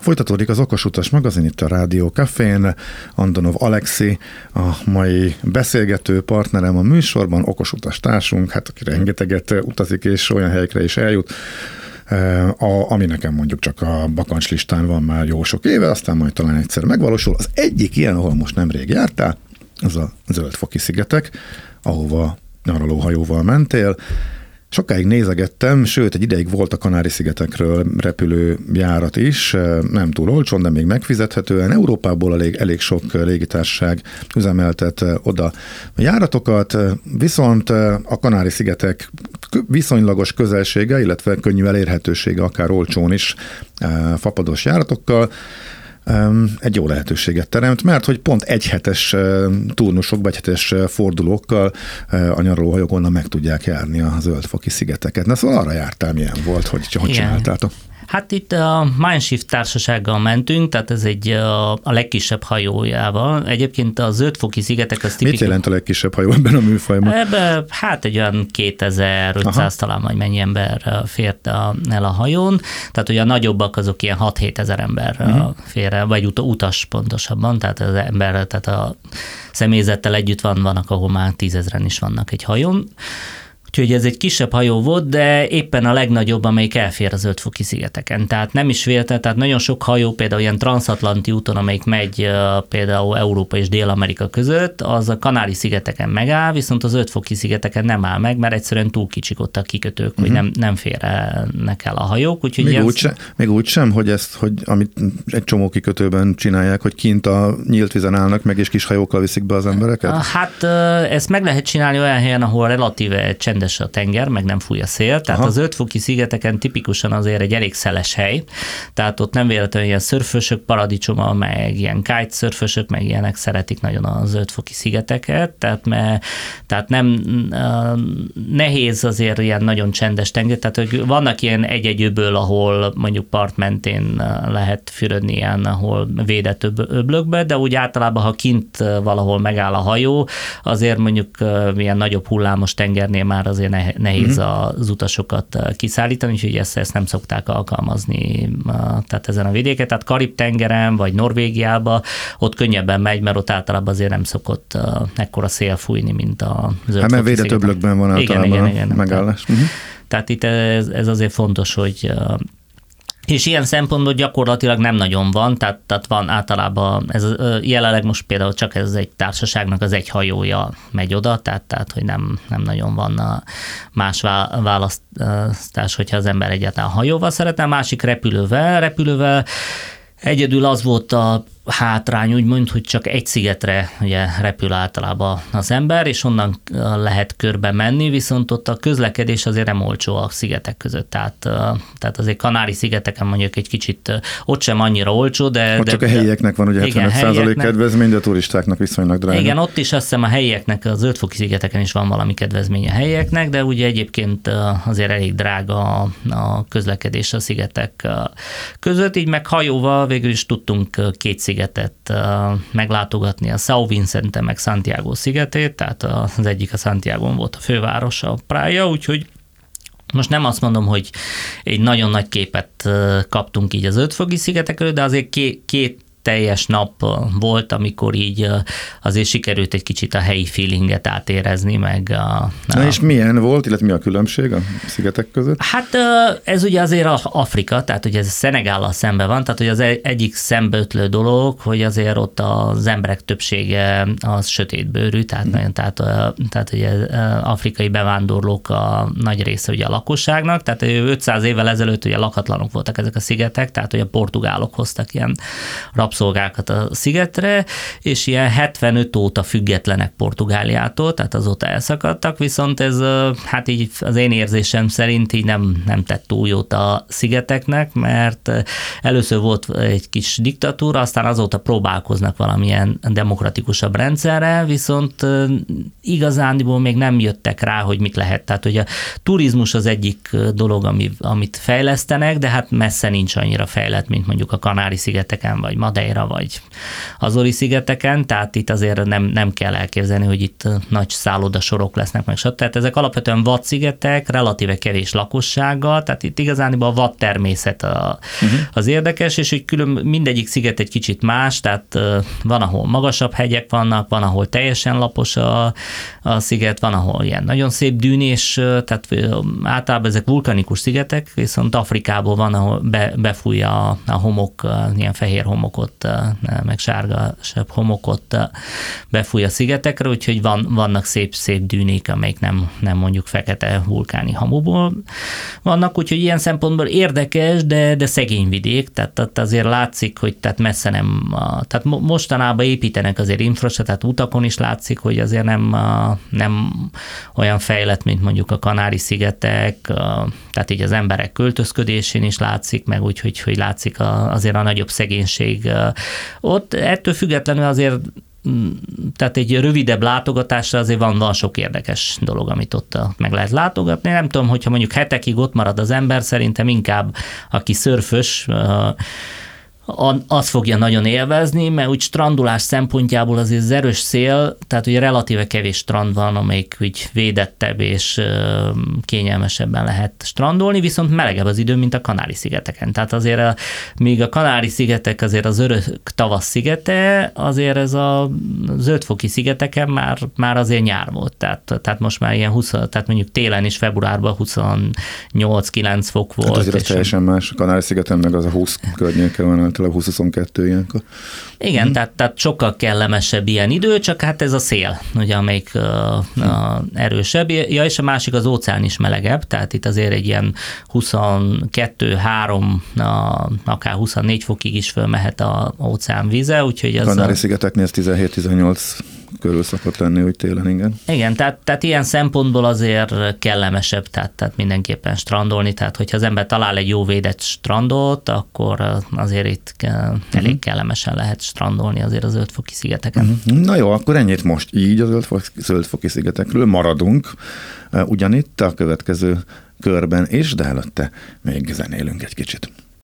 Folytatódik az Okos Utas magazin itt a Rádió Cafén. Andonov Alexi a mai beszélgető partnerem a műsorban, okos utas társunk, hát aki rengeteget utazik és olyan helyekre is eljut, ami nekem mondjuk csak a bakancslistán van már jó sok éve, aztán majd talán egyszer megvalósul. Az egyik ilyen, ahol most nemrég jártál, az a Zöld-foki-szigetek, ahova nyaralóhajóval mentél. Sokáig nézegettem, sőt, egy ideig volt a Kanári-szigetekről repülőjárat is, nem túl olcsón, de még megfizethetően. Európából elég sok légitársaság üzemeltet oda járatokat, viszont a Kanári-szigetek viszonylagos közelsége, illetve könnyű elérhetősége, akár olcsón is fapados járatokkal, egy jó lehetőséget teremt, mert hogy pont egyhetes turnusokba, egyhetes fordulókkal a nyaralóhajók onnan meg tudják járni a Zöld-foki-szigeteket. Na szóval arra jártál, milyen volt, hogy csináltátok? Hát itt a Mein Schiff társasággal mentünk, tehát ez a legkisebb hajójával. Egyébként a Zöld-foki-szigetek az tipikus... Mit jelent a legkisebb hajó ebben a műfajban? Hát egy olyan 2500 talán vagy mennyi ember fért el a hajón. Tehát ugye a nagyobbak azok ilyen 6-7 ezer ember fér el, vagy utas pontosabban, tehát az ember, tehát a személyzettel együtt vannak, ahol már 10 000-en is vannak egy hajón. Úgyhogy ez egy kisebb hajó volt, de éppen a legnagyobb, amelyik elfér a Zöld-foki-szigeteken. Tehát nem is véletlen, tehát nagyon sok hajó, például ilyen transatlanti úton, amelyik megy például Európa és Dél-Amerika között, az a Kanári-szigeteken megáll, viszont a Zöld-foki-szigeteken nem áll meg, mert egyszerűen túl kicsik ott a kikötők, hogy nem férnek el a hajók. Úgyhogy még úgy sem, hogy amit egy csomó kikötőben csinálják, hogy kint a nyílt vízen állnak meg, és kis hajókkal viszik be az embereket? Hát ezt meg lehet csinálni olyan helyen, ahol relatíve csendes a tenger, meg nem fúj a szél. Tehát a Zöld-foki-szigeteken tipikusan azért egy elég szeles hely. Tehát ott nem véletlenül ilyen szörfösök paradicsoma, meg ilyen kite-szörfösök, meg ilyenek szeretik nagyon a Zöld-foki-szigeteket. Tehát nem nehéz azért ilyen nagyon csendes tenger. Tehát hogy vannak ilyen egy-egy öböl, ahol mondjuk part mentén lehet fürödni ilyen, ahol védett öblökbe, de úgy általában, ha kint valahol megáll a hajó, azért mondjuk ilyen nagyobb hullámos tengernél már azért nehéz az utasokat kiszállítani, úgyhogy ezt nem szokták alkalmazni tehát ezen a vidéken. Tehát Karib-tengeren vagy Norvégiában ott könnyebben megy, mert ott általában azért nem szokott ekkora szél fújni, mint a Zöld-foki-szigeten. Hát mert védett öblökben van általában a megállás. Tehát itt ez azért fontos, hogy és ilyen szempontból gyakorlatilag nem nagyon van, tehát van általában, jelenleg most például csak ez egy társaságnak az egy hajója megy oda, tehát hogy nem nagyon van más választás, hogyha az ember egyáltalán hajóval szeretne, a másik repülővel. Egyedül az volt a hátrány, úgymond, hogy csak egy szigetre ugye, repül általában az ember, és onnan lehet körbe menni, viszont ott a közlekedés azért nem olcsó a szigetek között. Tehát azért Kanári-szigeteken mondjuk egy kicsit, ott sem annyira olcsó, de... Ott csak a helyieknek van ugye 75% kedvezmény, de a turistáknak viszonylag drága. Igen, ott is azt hiszem a helyieknek, a Zöld-foki-szigeteken is van valami kedvezmény a helyieknek, de ugye egyébként azért elég drága a közlekedés a szigetek között, így meg hajóval végül is tudtunk 2 szigetet meglátogatni, a São Vicente meg Santiago szigetét, tehát az egyik a Santiagon volt a főváros, a Praia, úgyhogy most nem azt mondom, hogy egy nagyon nagy képet kaptunk így az Zöld-foki-szigetekről, de azért két teljes nap volt, amikor így azért sikerült egy kicsit a helyi feelinget átérezni, meg Na és milyen volt, illetve mi a különbség a szigetek között? Hát ez ugye azért Afrika, tehát ugye ez Szenegállal szemben van, tehát hogy az egyik szembeötlő dolog, hogy azért ott az emberek többsége az sötétbőrű, tehát ugye afrikai bevándorlók a nagy része ugye a lakosságnak, tehát 500 évvel ezelőtt ugye lakatlanok voltak ezek a szigetek, tehát ugye a portugálok hoztak ilyen rabszolgákat a szigetre, és ilyen 75 óta függetlenek Portugáliától, tehát azóta elszakadtak, viszont ez hát így az én érzésem szerint így nem tett túl jót a szigeteknek, mert először volt egy kis diktatúra, aztán azóta próbálkoznak valamilyen demokratikusabb rendszerre, viszont igazándiból még nem jöttek rá, hogy mit lehet. Tehát, hogy a turizmus az egyik dolog, amit fejlesztenek, de hát messze nincs annyira fejlett, mint mondjuk a Kanári-szigeteken, vagy Madeira Madeira vagy Azori-szigeteken, tehát itt azért nem kell elképzelni, hogy itt nagy szállodasorok lesznek meg. Tehát ezek alapvetően vaddszigetek, relatíve kevés lakossággal, tehát itt igazán a vad természet az érdekes, és hogy mindegyik sziget egy kicsit más, tehát van, ahol magasabb hegyek vannak, van, ahol teljesen lapos a sziget, van, ahol ilyen nagyon szép dűnés, tehát általában ezek vulkanikus szigetek, viszont Afrikából van, ahol befúj a homok, ilyen fehér homokot, meg sárgasabb homokot befúj a szigetekre, úgyhogy vannak szép dűnék, amelyik nem mondjuk fekete vulkáni hamuból vannak, úgyhogy ilyen szempontból érdekes, de szegény vidék, tehát azért látszik, hogy tehát messze nem, tehát mostanában építenek azért infrastruktúrát, tehát utakon is látszik, hogy azért nem olyan fejlett, mint mondjuk a Kanári-szigetek, tehát így az emberek költözködésén is látszik, meg úgy, hogy látszik azért a nagyobb szegénység. Ott ettől függetlenül azért, tehát egy rövidebb látogatásra azért van sok érdekes dolog, amit ott meg lehet látogatni. Nem tudom, hogyha mondjuk hetekig ott marad az ember, szerintem inkább aki szörfös, azt fogja nagyon élvezni, mert úgy strandolás szempontjából azért az erős szél, tehát ugye relatíve kevés strand van, amelyik úgy védettebb és kényelmesebben lehet strandolni, viszont melegebb az idő, mint a Kanári-szigeteken. Tehát azért míg a Kanári-szigetek azért az örök tavasz szigete, azért ez a zöldfoki szigeteken már azért nyár volt. Tehát most már ilyen tehát mondjuk télen is februárban 28-9 fok volt. Hát azért teljesen más. A Kanári-szigeten meg az a 20 környéke van, 20-22 ilyenkor. Igen, tehát sokkal kellemesebb ilyen idő, csak hát ez a szél, ugye, amelyik erősebb. Ja, és a másik az óceán is melegebb, tehát itt azért egy ilyen 22-3, akár 24 fokig is fölmehet az óceán víze, úgyhogy ez Kanári-szigeteknél ez 17-18 körül szokott lenni, úgy télen, igen. Igen, tehát ilyen szempontból azért kellemesebb, tehát mindenképpen strandolni, tehát hogyha az ember talál egy jó védett strandot, akkor azért itt elég kellemesen lehet strandolni azért a zöldfoki szigeteken. Na jó, akkor ennyit most így a zöldfoki szigetekről maradunk ugyanitt a következő körben is, de előtte még zenélünk egy kicsit.